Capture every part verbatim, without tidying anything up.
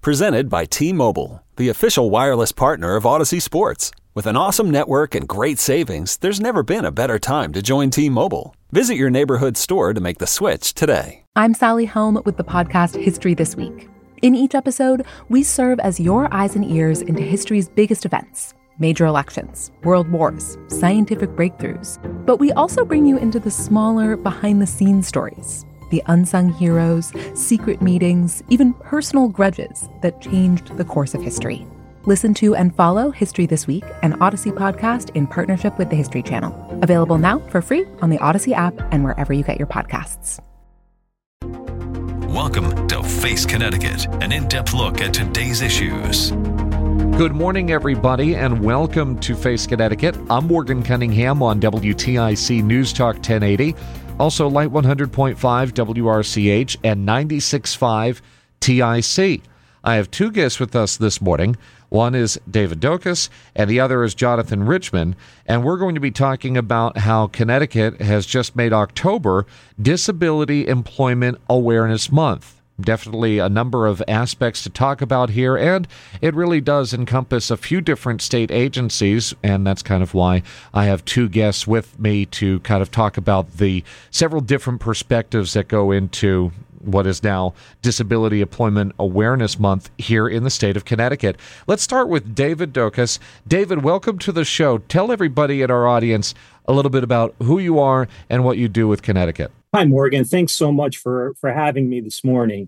Presented by T-Mobile, the official wireless partner of Odyssey Sports. With an awesome network and great savings, there's never been a better time to join T-Mobile. Visit your neighborhood store to make the switch today. I'm Sally Helm with the podcast History This Week. In each episode, we serve as your eyes and ears into history's biggest events. Major elections, world wars, scientific breakthroughs. But we also bring you into the smaller, behind-the-scenes stories. The unsung heroes, secret meetings, even personal grudges that changed the course of history. Listen to and follow History This Week, an Odyssey podcast in partnership with the History Channel. Available now for free on the Odyssey app and wherever you get your podcasts. Welcome to Face Connecticut, an in-depth look at today's issues. Good morning, everybody, and welcome to Face Connecticut. I'm Morgan Cunningham on W T I C News Talk ten eighty. Also, Light one hundred point five W R C H and ninety-six point five T I C. I have two guests with us this morning. One is David Dokas, and the other is Jonathan Richman. And we're going to be talking about how Connecticut has just made October Disability Employment Awareness Month. Definitely a number of aspects to talk about here, and it really does encompass a few different state agencies, and that's kind of why I have two guests with me to kind of talk about the several different perspectives that go into what is now Disability Employment Awareness Month here in the state of Connecticut. Let's start with David Dokas. David, welcome to the show. Tell everybody in our audience a little bit about who you are and what you do with Connecticut. Hi, Morgan. Thanks so much for, for having me this morning.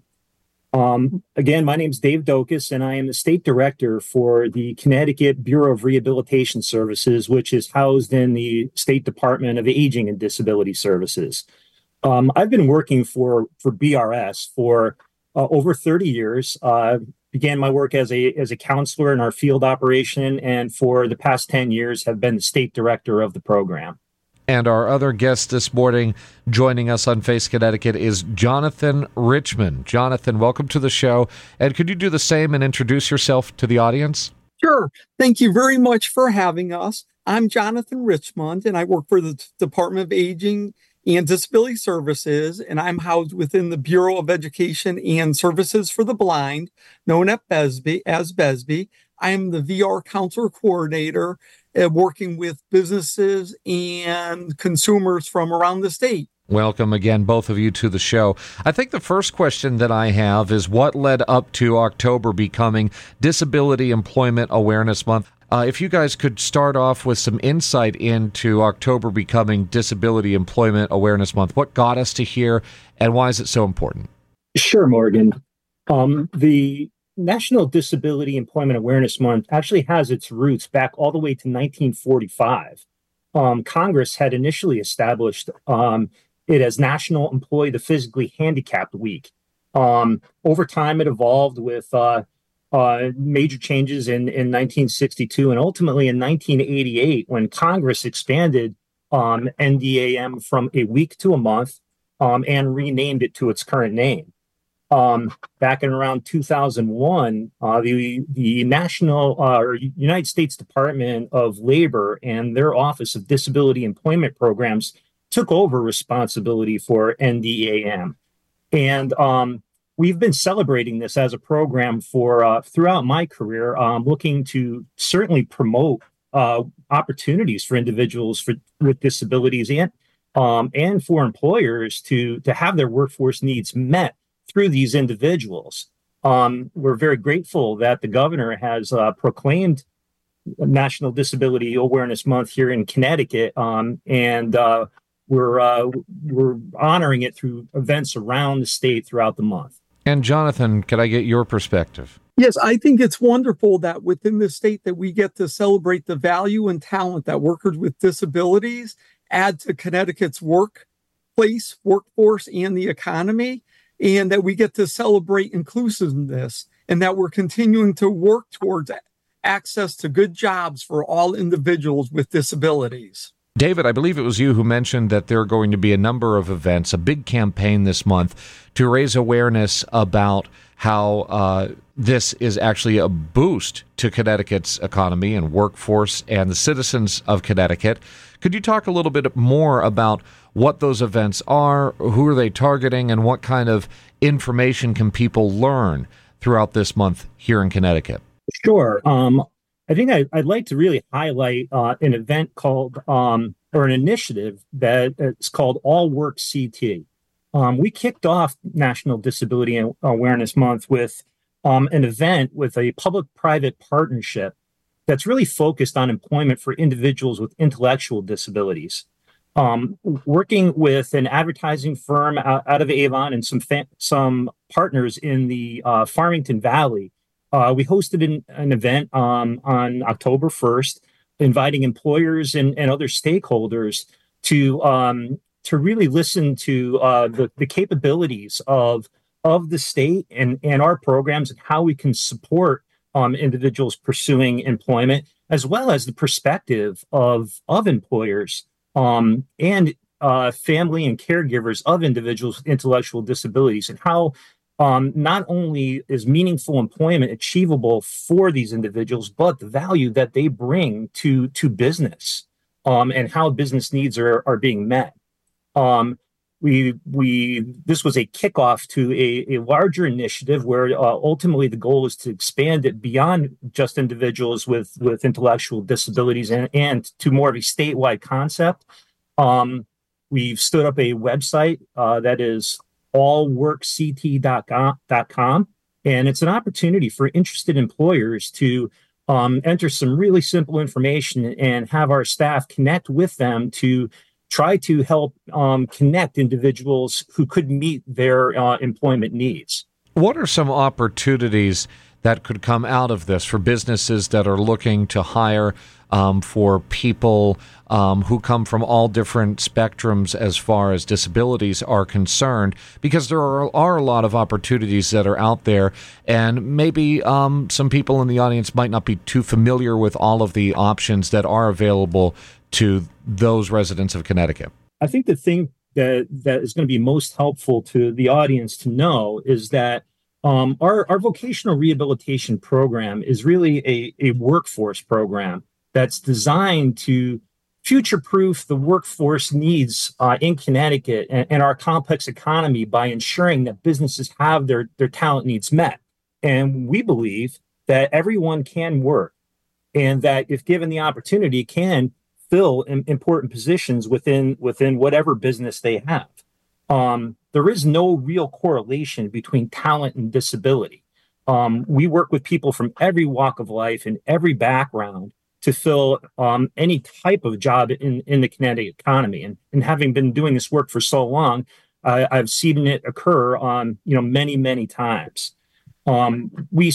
Um, again, my name is Dave Dokas, and I am the state director for the Connecticut Bureau of Rehabilitation Services, which is housed in the State Department of Aging and Disability Services. Um, I've been working for, for B R S for uh, over thirty years. Uh, began my work as a as a counselor in our field operation, and for the past ten years have been the state director of the program. And our other guest this morning joining us on Face Connecticut is Jonathan Richman. Jonathan, welcome to the show. And could you do the same and introduce yourself to the audience? Sure. Thank you very much for having us. I'm Jonathan Richmond, and I work for the Department of Aging and Disability Services, and I'm housed within the Bureau of Education and Services for the Blind, known at BESB, as BESB. I am the V R Counselor Coordinator, uh, working with businesses and consumers from around the state. Welcome again, both of you, to the show. I think the first question that I have is what led up to October becoming Disability Employment Awareness Month? Uh, if you guys could start off with some insight into October becoming Disability Employment Awareness Month. What got us to here, and why is it so important? Sure, Morgan. Um, the National Disability Employment Awareness Month actually has its roots back all the way to nineteen forty-five. Um, Congress had initially established um, it as National Employee the Physically Handicapped Week. Um, over time, it evolved with uh, uh, major changes in, in nineteen sixty-two and ultimately in nineteen eighty-eight, when Congress expanded um, N D A M from a week to a month um, and renamed it to its current name. Um, back in around two thousand one, uh, the the National uh, or United States Department of Labor and their Office of Disability Employment Programs took over responsibility for N D A M, and um, we've been celebrating this as a program for uh, throughout my career, um, looking to certainly promote uh, opportunities for individuals for, with disabilities and um, and for employers to to have their workforce needs met through these individuals. Um, we're very grateful that the governor has uh, proclaimed National Disability Awareness Month here in Connecticut, um, and uh, we're uh, we're honoring it through events around the state throughout the month. And Jonathan, could I get your perspective? Yes, I think it's wonderful that within the state that we get to celebrate the value and talent that workers with disabilities add to Connecticut's workplace, workforce, and the economy, and that we get to celebrate inclusiveness, and that we're continuing to work towards access to good jobs for all individuals with disabilities. David, I believe it was you who mentioned that there are going to be a number of events, a big campaign this month to raise awareness about how uh, this is actually a boost to Connecticut's economy and workforce and the citizens of Connecticut. Could you talk a little bit more about what those events are, who are they targeting, and what kind of information can people learn throughout this month here in Connecticut? Sure. Um, I think I, I'd like to really highlight uh, an event called, um, or an initiative that it's called All Work C T. Um, we kicked off National Disability Awareness Month with um, an event with a public-private partnership that's really focused on employment for individuals with intellectual disabilities. Um, working with an advertising firm out, out of Avon and some fa- some partners in the uh, Farmington Valley, uh, we hosted an, an event um, on October first, inviting employers and, and other stakeholders to um, to really listen to uh, the, the capabilities of of the state and, and our programs and how we can support um, individuals pursuing employment, as well as the perspective of of employers um, and uh, family and caregivers of individuals with intellectual disabilities, and how um, not only is meaningful employment achievable for these individuals, but the value that they bring to to business um, and how business needs are are being met. Um, we we this was a kickoff to a, a larger initiative where uh, ultimately the goal is to expand it beyond just individuals with with intellectual disabilities and, and to more of a statewide concept. Um, we've stood up a website uh, that is all work c t dot com, and it's an opportunity for interested employers to um, enter some really simple information and have our staff connect with them to try to help um, connect individuals who could meet their uh, employment needs. What are some opportunities that could come out of this for businesses that are looking to hire um, for people um, who come from all different spectrums as far as disabilities are concerned? Because there are, are a lot of opportunities that are out there, and maybe um, some people in the audience might not be too familiar with all of the options that are available to those residents of Connecticut. I think the thing that that is going to be most helpful to the audience to know is that um, our, our vocational rehabilitation program is really a, a workforce program that's designed to future-proof the workforce needs uh, in Connecticut and, and our complex economy by ensuring that businesses have their, their talent needs met. And we believe that everyone can work, and that if given the opportunity, can fill in important positions within within whatever business they have. Um, there is no real correlation between talent and disability. Um, we work with people from every walk of life and every background to fill um, any type of job in, in the Connecticut economy. And, and having been doing this work for so long, uh, I've seen it occur on you know many, many times. Um, we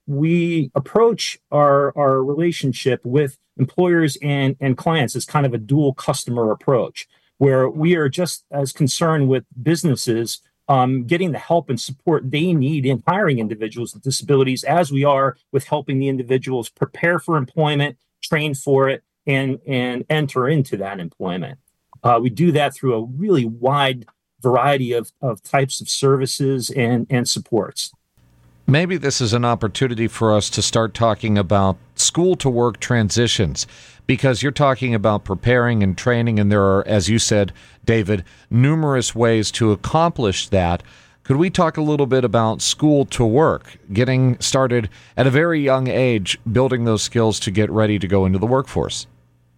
we approach our our relationship with employers and, and clients as kind of a dual customer approach, where we are just as concerned with businesses um, getting the help and support they need in hiring individuals with disabilities as we are with helping the individuals prepare for employment, train for it, and, and enter into that employment. Uh, we do that through a really wide variety of, of types of services and, and supports. Maybe this is an opportunity for us to start talking about school-to-work transitions, because you're talking about preparing and training, and there are, as you said, David, numerous ways to accomplish that. Could we talk a little bit about school-to-work, getting started at a very young age, building those skills to get ready to go into the workforce?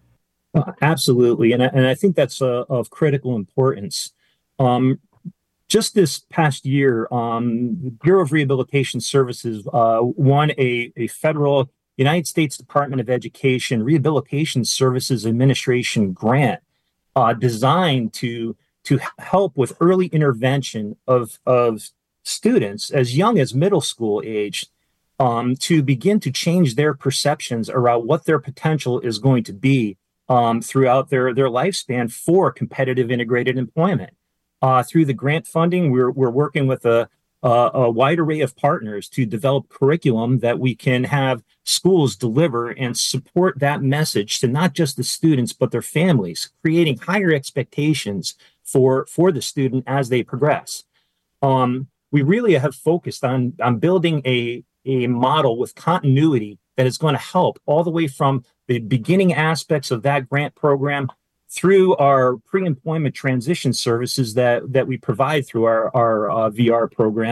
Uh, absolutely, and I, and I think that's uh, of critical importance. Um, Just this past year, um, the Bureau of Rehabilitation Services uh, won a, a federal United States Department of Education Rehabilitation Services Administration grant uh, designed to, to help with early intervention of, of students as young as middle school age um, to begin to change their perceptions around what their potential is going to be um, throughout their, their lifespan for competitive integrated employment. Uh, through the grant funding, we're we're working with a, a a wide array of partners to develop curriculum that we can have schools deliver and support that message to not just the students but their families, creating higher expectations for for the student as they progress. Um, we really have focused on on building a a model with continuity that is going to help all the way from the beginning aspects of that grant program through our pre-employment transition services that, that we provide through our, our uh, V R program,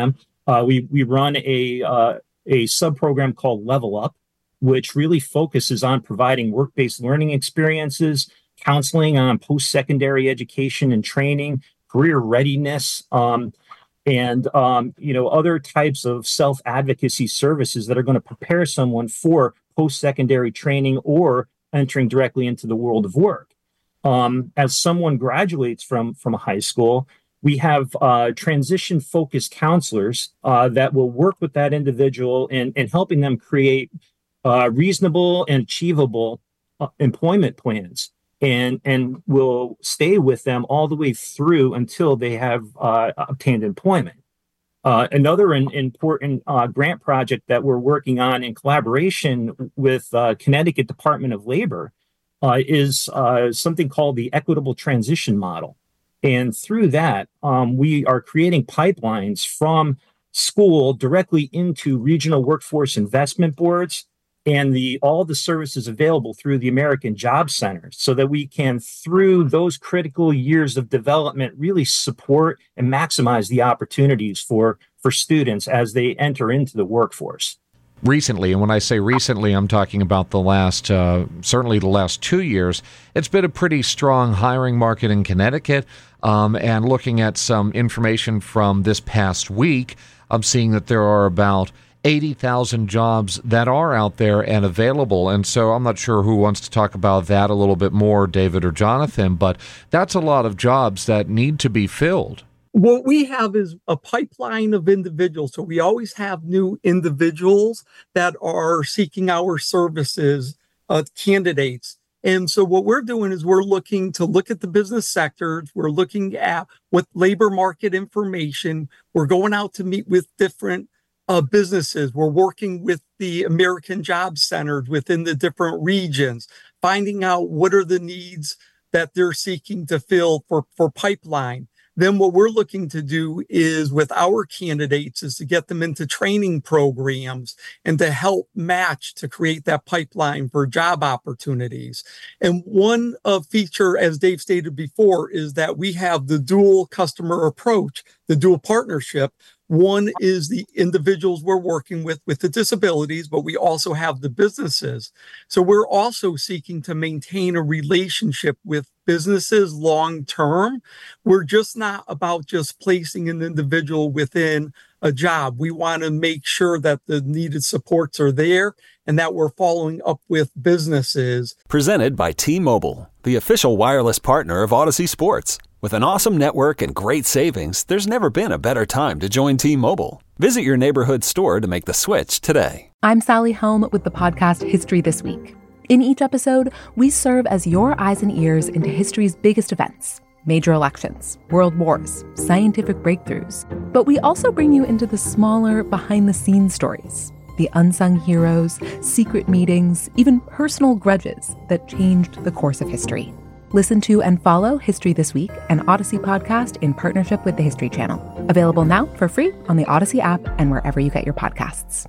Uh, we we run a uh, a sub-program called Level Up, which really focuses on providing work-based learning experiences, counseling on post-secondary education and training, career readiness, um, and um, you know, other types of self-advocacy services that are going to prepare someone for post-secondary training or entering directly into the world of work. Um, as someone graduates from from a high school, we have uh, transition-focused counselors uh, that will work with that individual in, in helping them create uh, reasonable and achievable uh, employment plans, and and will stay with them all the way through until they have uh, obtained employment. Uh, another in, important uh, grant project that we're working on in collaboration with uh, Connecticut Department of Labor uh, is uh, something called the Equitable Transition Model. And through that, um, we are creating pipelines from school directly into regional workforce investment boards and the all the services available through the American Job Centers, so that we can, through those critical years of development, really support and maximize the opportunities for, for students as they enter into the workforce. Recently, and when I say recently, I'm talking about the last, uh, certainly the last two years, it's been a pretty strong hiring market in Connecticut. Um, and looking at some information from this past week, I'm seeing that there are about eighty thousand jobs that are out there and available. And so I'm not sure who wants to talk about that a little bit more, David or Jonathan, but that's a lot of jobs that need to be filled. What we have is a pipeline of individuals. So we always have new individuals that are seeking our services, uh, candidates. And so what we're doing is we're looking to look at the business sectors. We're looking at what labor market information. We're going out to meet with different uh, businesses. We're working with the American Job Centers within the different regions, finding out what are the needs that they're seeking to fill for, for pipeline. Then what we're looking to do is with our candidates is to get them into training programs and to help match to create that pipeline for job opportunities. And one uh, feature, as Dave stated before, is that we have the dual customer approach, the dual partnership. One is the individuals we're working with with the disabilities, but we also have the businesses. So we're also seeking to maintain a relationship with businesses long term. We're just not about just placing an individual within a job. We want to make sure that the needed supports are there and that we're following up with businesses. Presented by T-Mobile, the official wireless partner of Odyssey Sports. With an awesome network and great savings, there's never been a better time to join T-Mobile. Visit your neighborhood store to make the switch today. I'm Sally Helm with the podcast History This Week. In each episode, we serve as your eyes and ears into history's biggest events, major elections, world wars, scientific breakthroughs. But we also bring you into the smaller, behind-the-scenes stories, the unsung heroes, secret meetings, even personal grudges that changed the course of history. Listen to and follow History This Week, an Odyssey podcast in partnership with the History Channel. Available now for free on the Odyssey app and wherever you get your podcasts.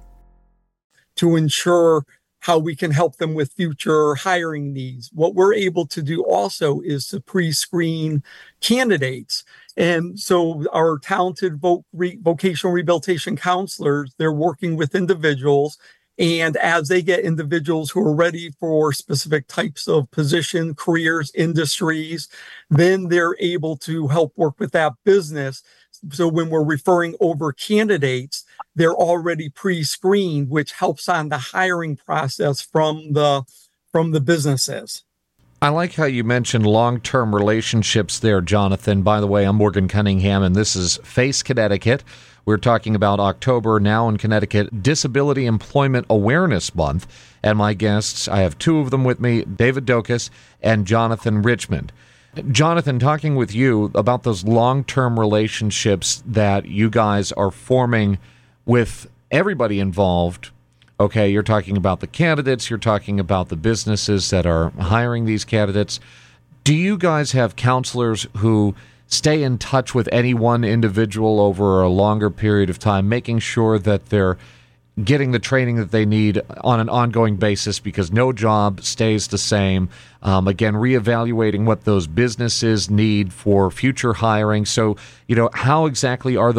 To ensure how we can help them with future hiring needs. What we're able to do also is to pre-screen candidates. And so our talented vo- re- vocational rehabilitation counselors, they're working with individuals. And as they get individuals who are ready for specific types of position, careers, industries, then they're able to help work with that business. So when we're referring over candidates, they're already pre-screened, which helps on the hiring process from the from the businesses. I like how you mentioned long-term relationships there, Jonathan. By the way, I'm Morgan Cunningham, and this is Face Connecticut. We're talking about October now in Connecticut, Disability Employment Awareness Month. And my guests, I have two of them with me, David Dokas and Jonathan Richmond. Jonathan, talking with you about those long-term relationships that you guys are forming with everybody involved. Okay, you're talking about the candidates, you're talking about the businesses that are hiring these candidates. Do you guys have counselors who stay in touch with any one individual over a longer period of time, making sure that they're getting the training that they need on an ongoing basis because no job stays the same? Um, again, reevaluating what those businesses need for future hiring. So, you know, how exactly are those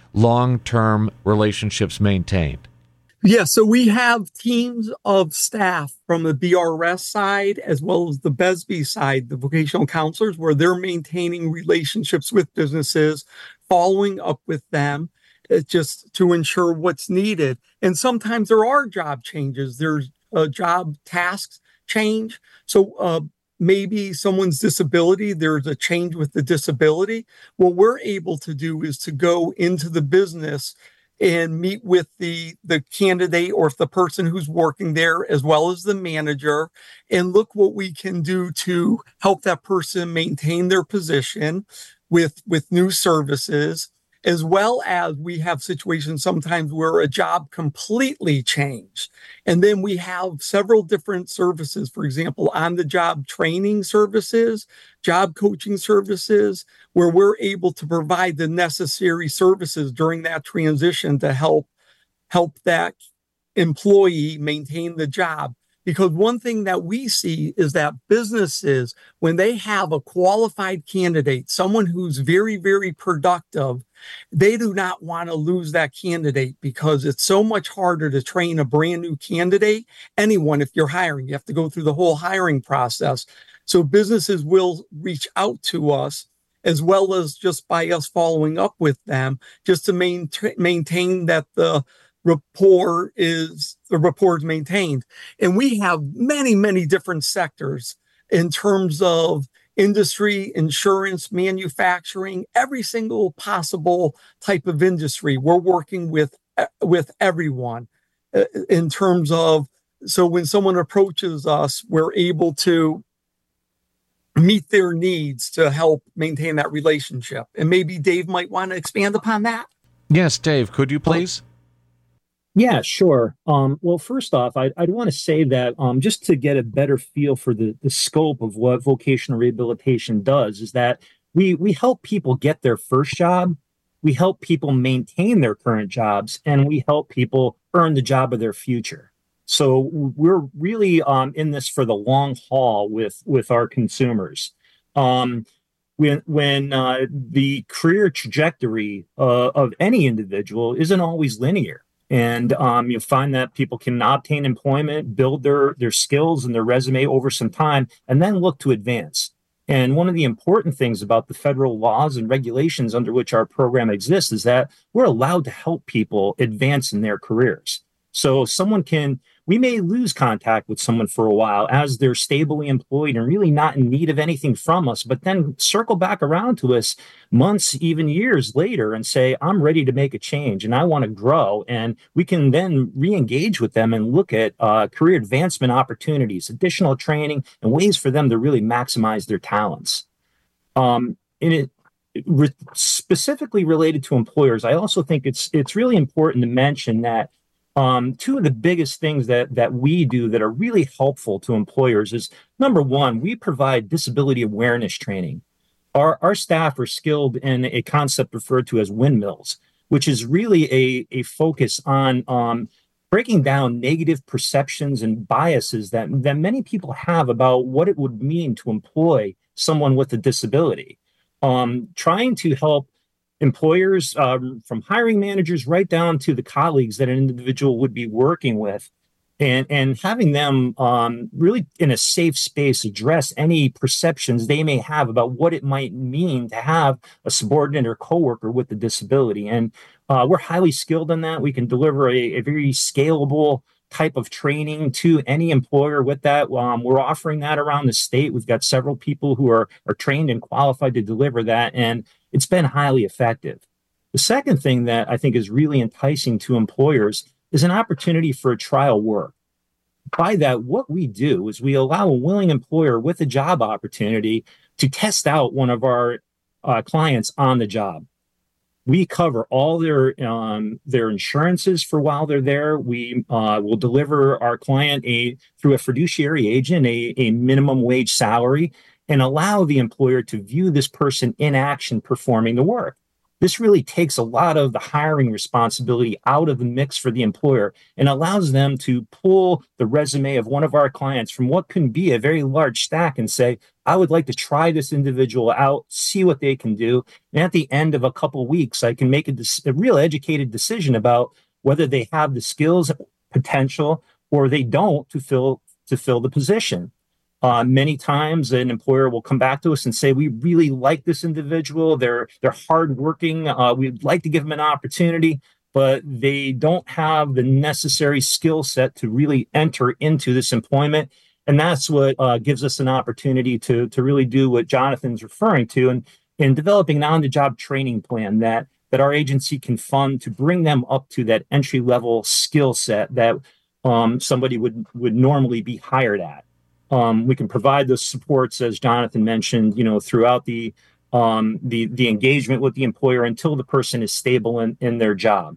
long-term relationships maintained? Yeah, so we have teams of staff from the B R S side as well as the B E S B side, the vocational counselors, where they're maintaining relationships with businesses, following up with them, uh, just to ensure what's needed. And sometimes there are job changes. There's uh, job tasks change. So uh, maybe someone's disability, there's a change with the disability. What we're able to do is to go into the business and meet with the, the candidate or the person who's working there, as well as the manager, and look what we can do to help that person maintain their position with, with new services, as well as we have situations sometimes where a job completely changed. And then we have several different services, for example, on-the-job training services, job coaching services, where we're able to provide the necessary services during that transition to help help that employee maintain the job. Because one thing that we see is that businesses, when they have a qualified candidate, someone who's very, very productive, they do not want to lose that candidate because it's so much harder to train a brand new candidate. Anyone, if you're hiring, you have to go through the whole hiring process. So businesses will reach out to us, as well as just by us following up with them, just to maintain maintain that the rapport is the rapport is maintained. And we have many, many different sectors in terms of industry, insurance, manufacturing, every single possible type of industry. We're working with with everyone uh, in terms of, so when someone approaches us, we're able to meet their needs to help maintain that relationship. And maybe Dave might want to expand upon that. Yes, Dave, could you please? Yeah, sure. Um, well, first off, I'd, I'd want to say that um, just to get a better feel for the, the scope of what vocational rehabilitation does is that we we help people get their first job, we help people maintain their current jobs, and we help people earn the job of their future. So we're really um, in this for the long haul with, with our consumers. Um, when when uh, the career trajectory uh, of any individual isn't always linear. And um, you'll find that people can obtain employment, build their, their skills and their resume over some time, and then look to advance. And one of the important things about the federal laws and regulations under which our program exists is that we're allowed to help people advance in their careers. So someone can, we may lose contact with someone for a while as they're stably employed and really not in need of anything from us, but then circle back around to us months, even years later and say, I'm ready to make a change and I want to grow. And we can then re-engage with them and look at uh, career advancement opportunities, additional training, and ways for them to really maximize their talents. Um, and it, re- specifically related to employers, I also think it's it's really important to mention that Um, two of the biggest things that that we do that are really helpful to employers is, number one, we provide disability awareness training. Our, our staff are skilled in a concept referred to as windmills, which is really a, a focus on um, breaking down negative perceptions and biases that, that many people have about what it would mean to employ someone with a disability. Um, trying to help employers, um, from hiring managers right down to the colleagues that an individual would be working with, and, and having them um, really in a safe space address any perceptions they may have about what it might mean to have a subordinate or coworker with a disability. And uh, we're highly skilled in that. We can deliver a, a very scalable type of training to any employer with that. Um, we're offering that around the state. We've got several people who are, are trained and qualified to deliver that, and it's been highly effective. The second thing that I think is really enticing to employers is an opportunity for a trial work. By that, what we do is we allow a willing employer with a job opportunity to test out one of our uh, clients on the job. We cover all their um, their insurances for while they're there. We uh, will deliver our client a through a fiduciary agent a, a minimum wage salary and allow the employer to view this person in action performing the work. This really takes a lot of the hiring responsibility out of the mix for the employer and allows them to pull the resume of one of our clients from what can be a very large stack and say, I would like to try this individual out, see what they can do. And at the end of a couple weeks, I can make a, a real educated decision about whether they have the skills, potential, or they don't to fill to fill the position. Uh, many times an employer will come back to us and say, we really like this individual. They're they're hardworking. Uh, we'd like to give them an opportunity, but they don't have the necessary skill set to really enter into this employment. And that's what uh, gives us an opportunity to, to really do what Jonathan's referring to and in developing an on-the-job training plan that, that our agency can fund to bring them up to that entry-level skill set that um, somebody would, would normally be hired at. Um, we can provide those supports, as Jonathan mentioned, you know, throughout the um, the the engagement with the employer until the person is stable in, in their job.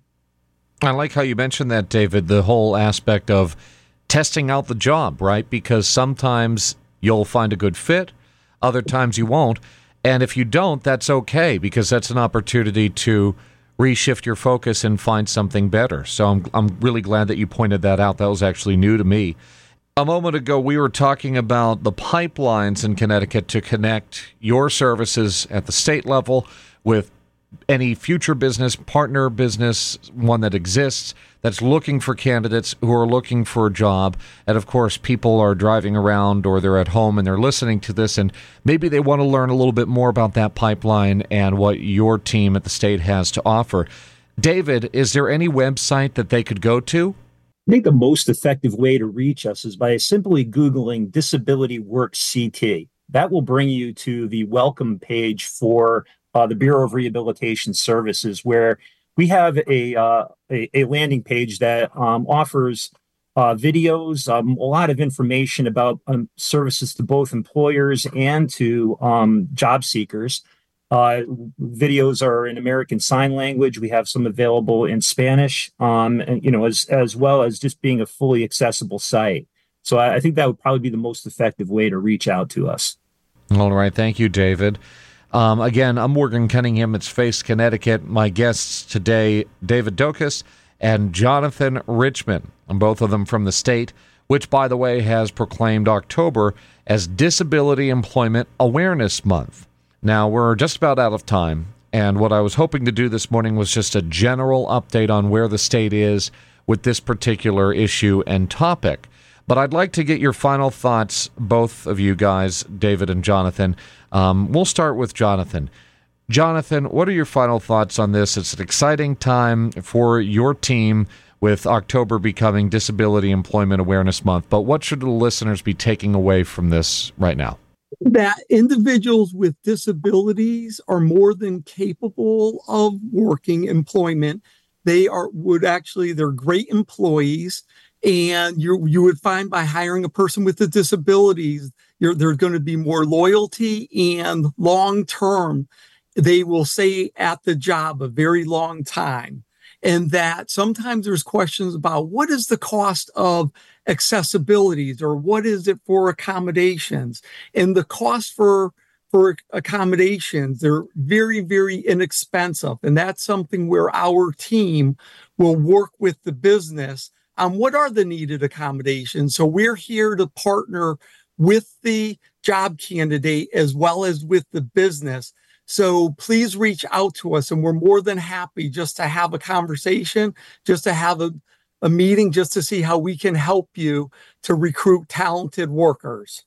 I like how you mentioned that, David, the whole aspect of testing out the job, right? Because sometimes you'll find a good fit, other times you won't. And if you don't, that's okay, because that's an opportunity to reshift your focus and find something better. So I'm I'm really glad that you pointed that out. That was actually new to me. A moment ago, we were talking about the pipelines in Connecticut to connect your services at the state level with any future business, partner business, one that exists, that's looking for candidates who are looking for a job. And of course, people are driving around or they're at home and they're listening to this, and maybe they want to learn a little bit more about that pipeline and what your team at the state has to offer. David, is there any website that they could go to? I think the most effective way to reach us is by simply Googling Disability Work C T. That will bring you to the welcome page for uh, the Bureau of Rehabilitation Services, where we have a uh, a, a landing page that um, offers uh, videos, um, a lot of information about um, services to both employers and to um, job seekers. Uh, videos are in American Sign Language. We have some available in Spanish, um, and you know, as as well as just being a fully accessible site. So I, I think that would probably be the most effective way to reach out to us. All right, thank you, David. Um, again, I'm Morgan Cunningham. It's Face Connecticut. My guests today, David Doukas and Jonathan Richman, and both of them from the state, which, by the way, has proclaimed October as Disability Employment Awareness Month. Now, we're just about out of time, and what I was hoping to do this morning was just a general update on where the state is with this particular issue and topic. But I'd like to get your final thoughts, both of you guys, David and Jonathan. Um, we'll start with Jonathan. Jonathan, what are your final thoughts on this? It's an exciting time for your team with October becoming Disability Employment Awareness Month, but what should the listeners be taking away from this right now? That individuals with disabilities are more than capable of working employment. They are would actually, they're great employees. And you you would find by hiring a person with the disabilities, you're, there's going to be more loyalty, and long term, they will stay at the job a very long time. And that sometimes there's questions about what is the cost of accessibilities, or what is it for accommodations? And the cost for for accommodations, they're very, very inexpensive. And that's something where our team will work with the business on what are the needed accommodations. So we're here to partner with the job candidate as well as with the business. So please reach out to us, and we're more than happy just to have a conversation, just to have a, a meeting, just to see how we can help you to recruit talented workers.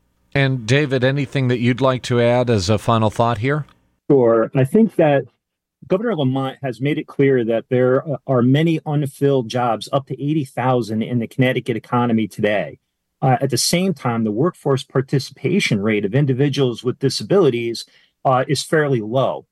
And David, anything that you'd like to add as a final thought here? Sure. I think that Governor Lamont has made it clear that there are many unfilled jobs, up to eighty thousand in the Connecticut economy today. Uh, at the same time, the workforce participation rate of individuals with disabilities uh, is fairly low.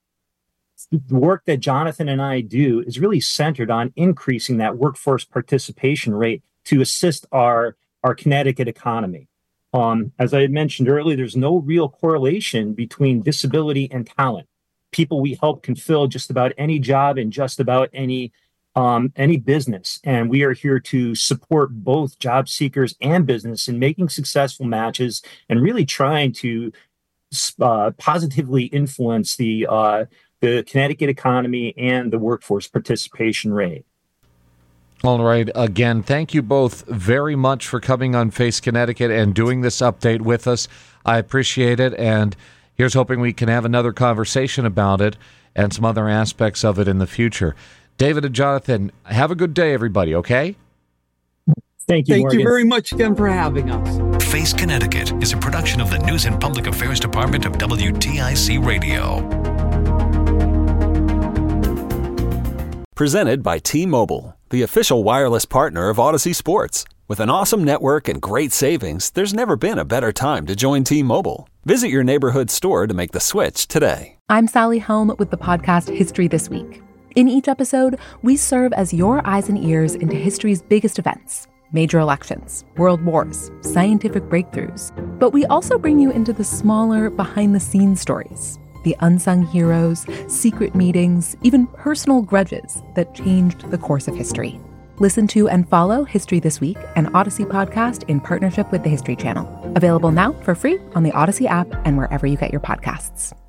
The work that Jonathan and I do is really centered on increasing that workforce participation rate to assist our, our Connecticut economy. Um, as I had mentioned earlier, there's no real correlation between disability and talent. People we help can fill just about any job in just about any um, any business. And we are here to support both job seekers and business in making successful matches and really trying to uh, positively influence the uh, the Connecticut economy and the workforce participation rate. All right. Again, thank you both very much for coming on Face Connecticut and doing this update with us. I appreciate it, and here's hoping we can have another conversation about it and some other aspects of it in the future. David and Jonathan, have a good day, everybody, okay? Thank you, Thank Morgan. you very much again for having us. Face Connecticut is a production of the News and Public Affairs Department of W T I C Radio. Presented by T-Mobile, the official wireless partner of Odyssey Sports. With an awesome network and great savings, there's never been a better time to join T-Mobile. Visit your neighborhood store to make the switch today. I'm Sally Helm with the podcast History This Week. In each episode, we serve as your eyes and ears into history's biggest events. Major elections, world wars, scientific breakthroughs. But we also bring you into the smaller, behind-the-scenes stories. The unsung heroes, secret meetings, even personal grudges that changed the course of history. Listen to and follow History This Week, an Odyssey podcast in partnership with the History Channel. Available now for free on the Odyssey app and wherever you get your podcasts.